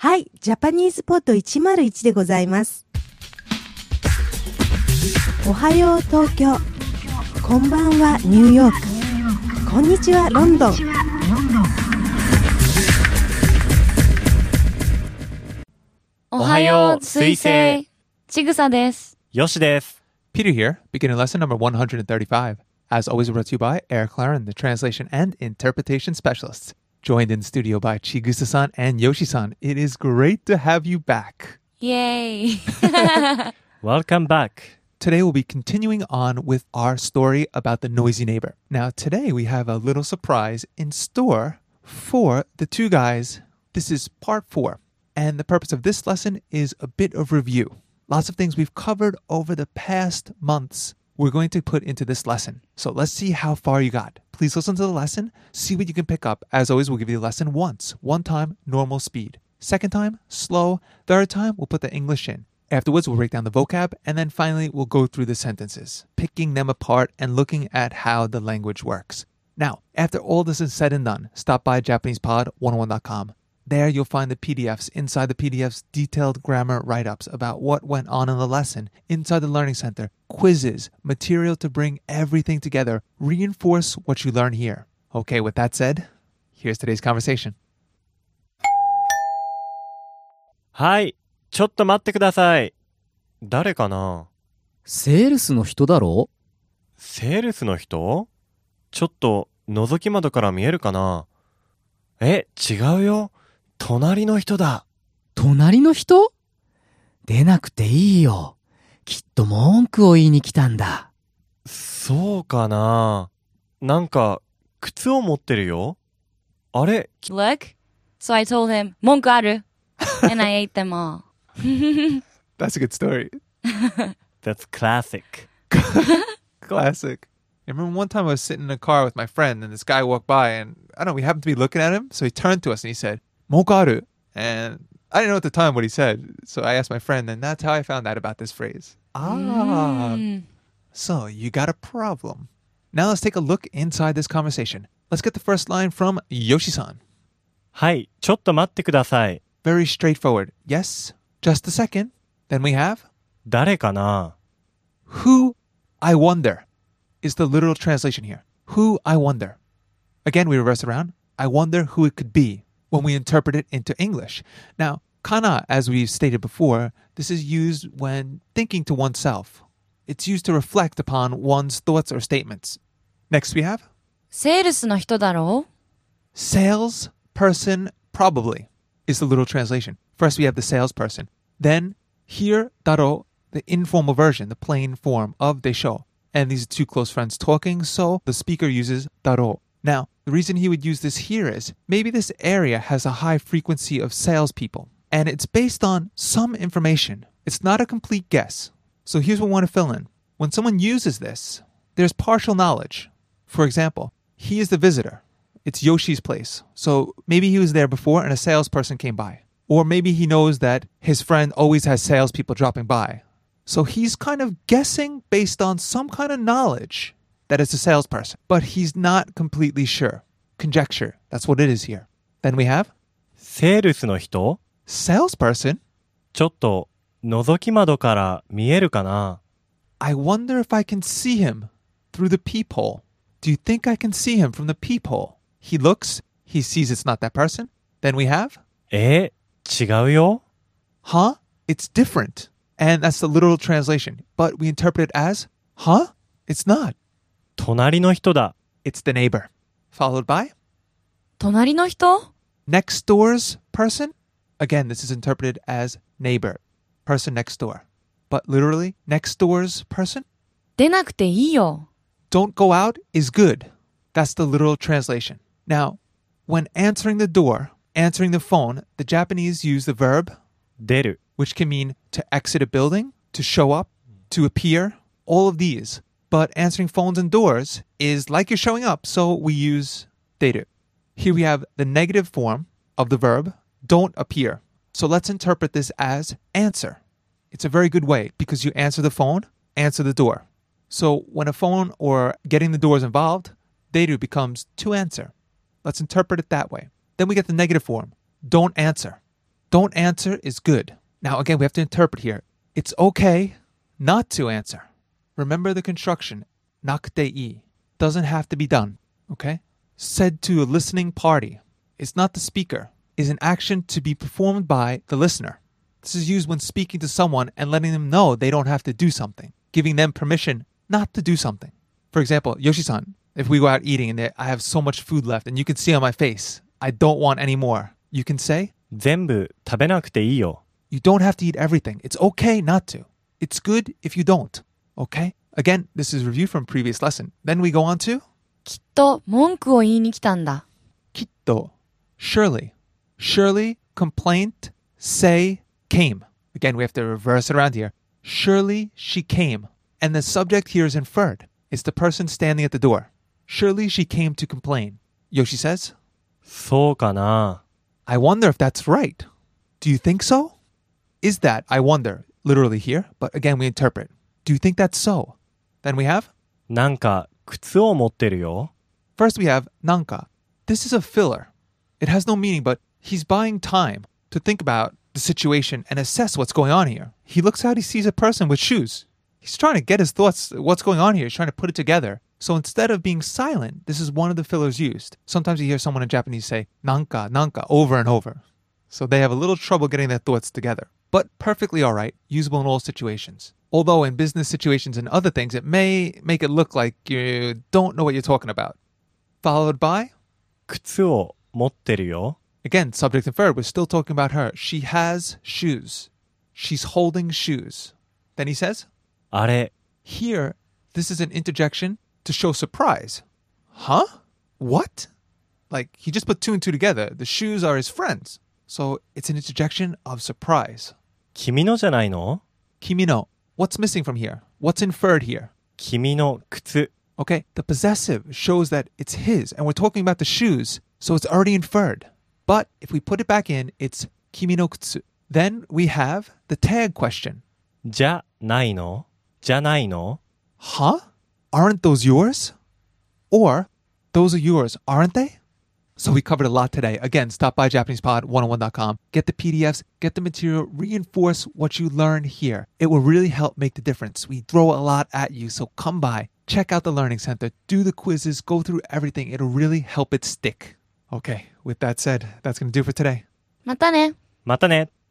はい、ジャパニーズポッド101でございます。おはよう東京、こんばんはニューヨーク、こんにちはロンドン。 おはよう水星、ちぐさです。 よしです。 Peter here, beginning lesson number 135. As always brought to you by Eric Claren, the translation and interpretation specialists. Joined in studio by Chigusa-san and Yoshi-san. It is great to have you back. Yay! Welcome back. Today we'll be continuing on with our story about the noisy neighbor. Now today we have a little surprise in store for the two guys. This is part 4. And the purpose of this lesson is a bit of review. Lots of things we've covered over the past months we're going to put into this lesson. So let's see how far you got. Please listen to the lesson, see what you can pick up. As always, we'll give you the lesson once. One time, normal speed. Second time, slow. Third time, we'll put the English in. Afterwards, we'll break down the vocab. And then finally, we'll go through the sentences, picking them apart and looking at how the language works. Now, after all this is said and done, stop by JapanesePod101.com. There you'll find the PDFs. Inside the PDFs, detailed grammar write-ups about what went on in the lesson. Inside the Learning Center, quizzes, material to bring everything together, reinforce what you learn here. Okay, with that said, here's today's conversation. はい、ちょっと待ってください。誰かな？ セールスの人だろ？ セールスの人？ちょっと覗き窓から見えるかな？違うよ。隣の人だ。 隣の人？出なくていいよ。きっと文句を言いに来たんだ。 そうかな。なんか、靴を持ってるよ。あれ？ Look, so I told him, 文句ある? And I ate them all. That's a good story. That's classic. Classic. I remember one time I was sitting in a car with my friend and this guy walked by and I don't know, we happened to be looking at him. So he turned to us and he said, Mokaru. And I didn't know at the time what he said. So I asked my friend and that's how I found out about this phrase. So you got a problem. Now let's take a look inside this conversation. Let's get the first line from Yoshi-san. はい、ちょっと待ってください。 Very straightforward. Yes, just a second. Then we have 誰かな? Who, I wonder, is the literal translation here. Who, I wonder. Again, we reverse around. I wonder who it could be when we interpret it into English. Now, kana, as we stated before, this is used when thinking to oneself. It's used to reflect upon one's thoughts or statements. Next we have セールスの人だろう? salesperson, probably, is the literal translation. First we have the salesperson. Then, here, daro, the informal version, the plain form of desho. And these are two close friends talking, so the speaker uses daro. Now, the reason he would use this here is maybe this area has a high frequency of salespeople, and it's based on some information. It's not a complete guess. So here's what we want to fill in. When someone uses this, there's partial knowledge. For example, he is the visitor. It's Yoshi's place. So maybe he was there before and a salesperson came by. Or maybe he knows that his friend always has salespeople dropping by. So he's kind of guessing based on some kind of knowledge that it's a salesperson, but he's not completely sure. Conjecture, that's what it is here. Then we have セールスの人? salesperson. ちょっと覗き窓から見えるかな? I wonder if I can see him through the peephole. Do you think I can see him from the peephole? He looks, he sees it's not that person. Then we have 違うよ? huh? It's different. And that's the literal translation. But we interpret it as huh? It's not. 隣の人だ. It's the neighbor. Followed by 隣の人? next door's person. Again, this is interpreted as neighbor, person next door. But literally, next door's person. 出なくていいよ. Don't go out is good. That's the literal translation. Now, when answering the door, answering the phone, the Japanese use the verb 出る. which can mean to exit a building, to show up, to appear, all of these. But answering phones and doors is like you're showing up, so we use deru. Here we have the negative form of the verb, don't appear. So let's interpret this as answer. It's a very good way because you answer the phone, answer the door. So when a phone or getting the door is involved, deru becomes to answer. Let's interpret it that way. Then we get the negative form, don't answer. Don't answer is good. Now, again, we have to interpret here. It's okay not to answer. Remember the construction. 나쿠테이. Doesn't have to be done. Okay? Said to a listening party. It's not the speaker. Is an action to be performed by the listener. This is used when speaking to someone and letting them know they don't have to do something. Giving them permission not to do something. For example, Yoshi-san, if we go out eating and I have so much food left and you can see on my face, I don't want any more. You can say, 全部食べなくていいよ。 you don't have to eat everything. It's okay not to. It's good if you don't. Okay? Again, this is review from previous lesson. Then we go on to きっと文句を言いに来たんだ。 kitto. Surely. Surely, complaint, say, came. Again, we have to reverse it around here. Surely she came. And the subject here is inferred. It's the person standing at the door. Surely she came to complain. Yoshi says, そうかな。 I wonder if that's right. Do you think so? Is that, I wonder, literally here, but again we interpret. Do you think that's so? Then we have, なんか靴を持ってるよ。 first we have nanka. This is a filler. It has no meaning, but he's buying time to think about the situation and assess what's going on here. He looks out, he sees a person with shoes. He's trying to get his thoughts, what's going on here. He's trying to put it together. So instead of being silent, this is one of the fillers used. Sometimes you hear someone in Japanese say, nanka, nanka, over and over. So they have a little trouble getting their thoughts together. But perfectly all right, usable in all situations. Although in business situations and other things, it may make it look like you don't know what you're talking about. Followed by, 靴を持ってるよ。 again, subject and verb, we're still talking about her. She has shoes. She's holding shoes. Then he says, あれ、 here, this is an interjection to show surprise. Huh? What? Like, he just put two and two together. The shoes are his friends. So it's an interjection of surprise. 君のじゃないの？ Kimino. What's missing from here? What's inferred here? 君の靴。 Okay, the possessive shows that it's his, and we're talking about the shoes, so it's already inferred. But if we put it back in, it's kimi no kutsu. Then we have the tag question. じゃないの？じゃないの？ Huh? Aren't those yours? Or, those are yours, aren't they? So we covered a lot today. Again, stop by JapanesePod101.com. Get the PDFs, get the material, reinforce what you learn here. It will really help make the difference. We throw a lot at you, so come by. Check out the Learning Center. Do the quizzes. Go through everything. It'll really help it stick. Okay, with that said, that's going to do for today. またね。 またね。